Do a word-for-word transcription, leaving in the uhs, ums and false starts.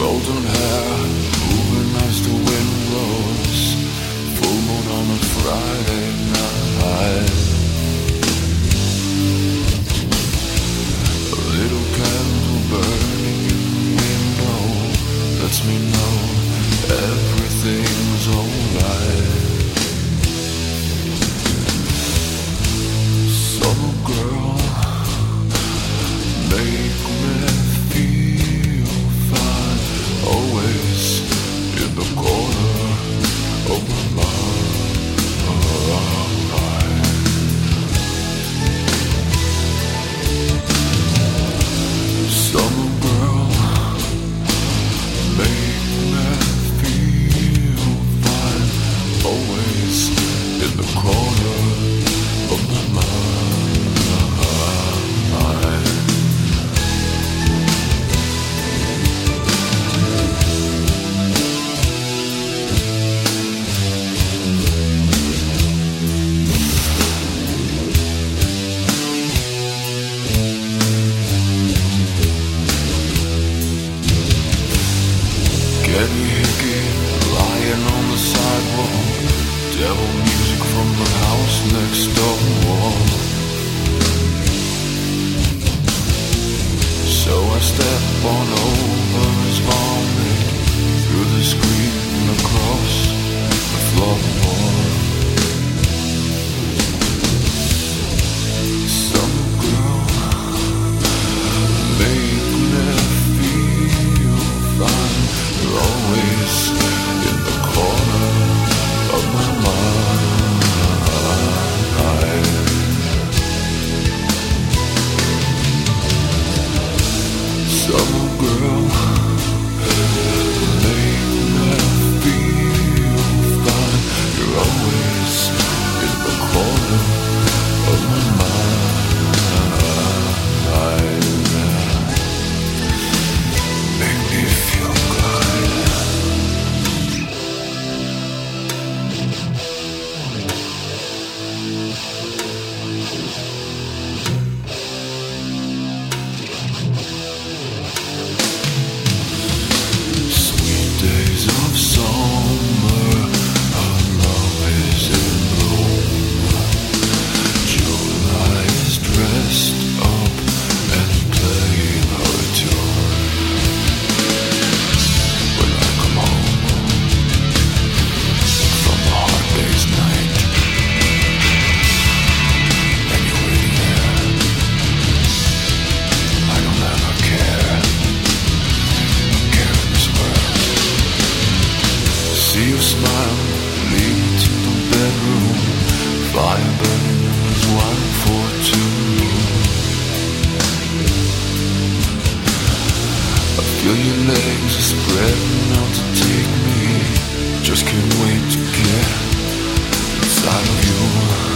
Golden hair, moving as the wind blows. Full moon on a Friday night. A little candle burning in the window lets me know everything's alright. Summer girl, make me feel fine. Always in the corner of my mind. Summer girl, make me feel fine. Always in the corner of my mind. Getty Hickey lying on the sidewalk. Devil music from the house next door. So I step on over his vomit through the screen and across the floorboard. Some girl, make me feel fine. You're always in the corner of my mind. Summer girl, make me feel fine. You're always in the corner of my mind. Make me feel good. Sweet days of summer, our love is in bloom. July is dressed up and playing her tune. When I come home from a hard day's night, and you're waiting there, I don't ever care, care in this world. See you smile, lead me to the bedroom, fire burning in this wine for two. I feel your legs are spreading out to take me. Just can't wait to get inside of you.